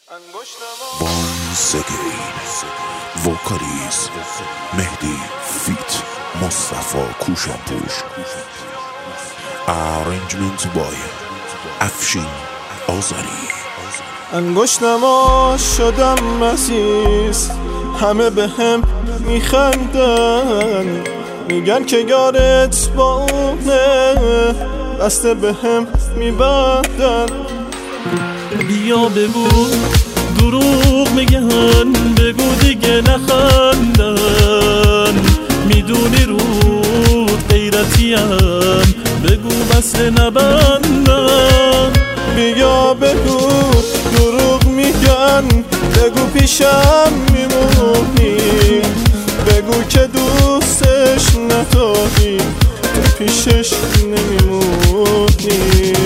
Once again vocalist مهدی فیت مصطفی کوشانپور arrangement by افشین آذری. انگشتم شدم مسیس، همه به هم میخندن، میگن که یارت با اونه، دسته به هم میبندن. بیا بگو دروغ میگن، بگو دیگه نخندن، میدونی رو غیرتیم، بگو بس نبندن. بیا بگو دروغ میگن، بگو پیشم میمونی، بگو که دوستش نداری، تو پیشش نمیمونی.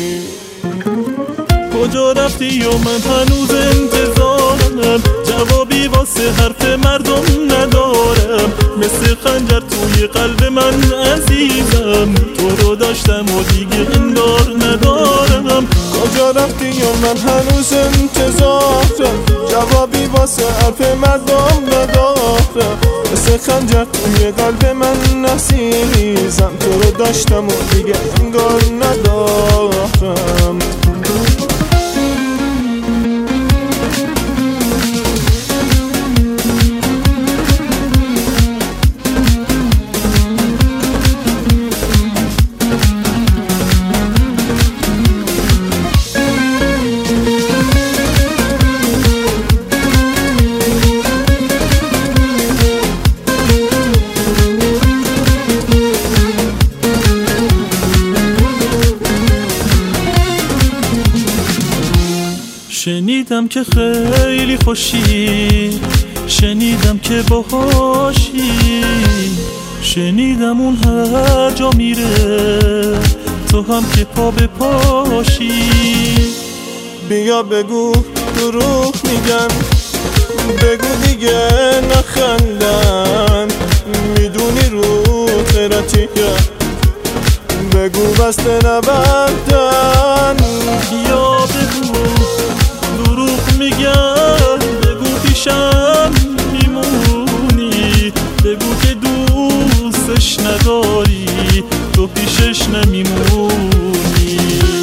کجا رفتی و من هنوز انتظارم، جوابی واسه حرف مردم ندارم، مثل خنجر توی قلب من عزیزم، تو رو داشتم و دیگه انگار ندارم. کجا رفتی و من هنوز انتظارم، جوابی واسه حرف مردم ندارم، مثل خنجر توی قلب من عزیزم، تو رو داشتم و دیگه انگار ندارم. شنیدم که خیلی خوشی، شنیدم که باهاشی، شنیدم اون هر جا میره تو هم که پا به پاشی. بیا بگو دروغ میگن، بگو دیگه نخندن، میدونی رو غیرتیه، بگو بسته نبندن. بیا بگو دروغ میگن، بگو پیشم میمونی، بگو که دوستش نداری، تو پیشش نمیمونی.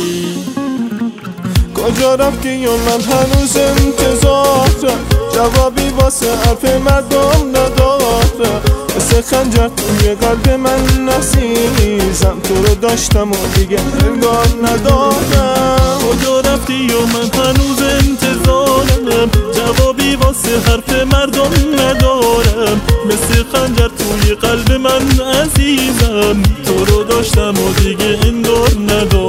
کجا رفتی و من هنوز انتظارم، جوابی واسه حرف مردم ندارم، مثل خنجر توی قلب من عزیزم، تو رو داشتم و دیگه انگار ندارم. کجا رفتی و من هنوز انتظارم، جوابی واسه حرف مردم ندارم، مثل خنجر توی قلب من عزیزم، تو رو داشتم و دیگه انگار ندارم.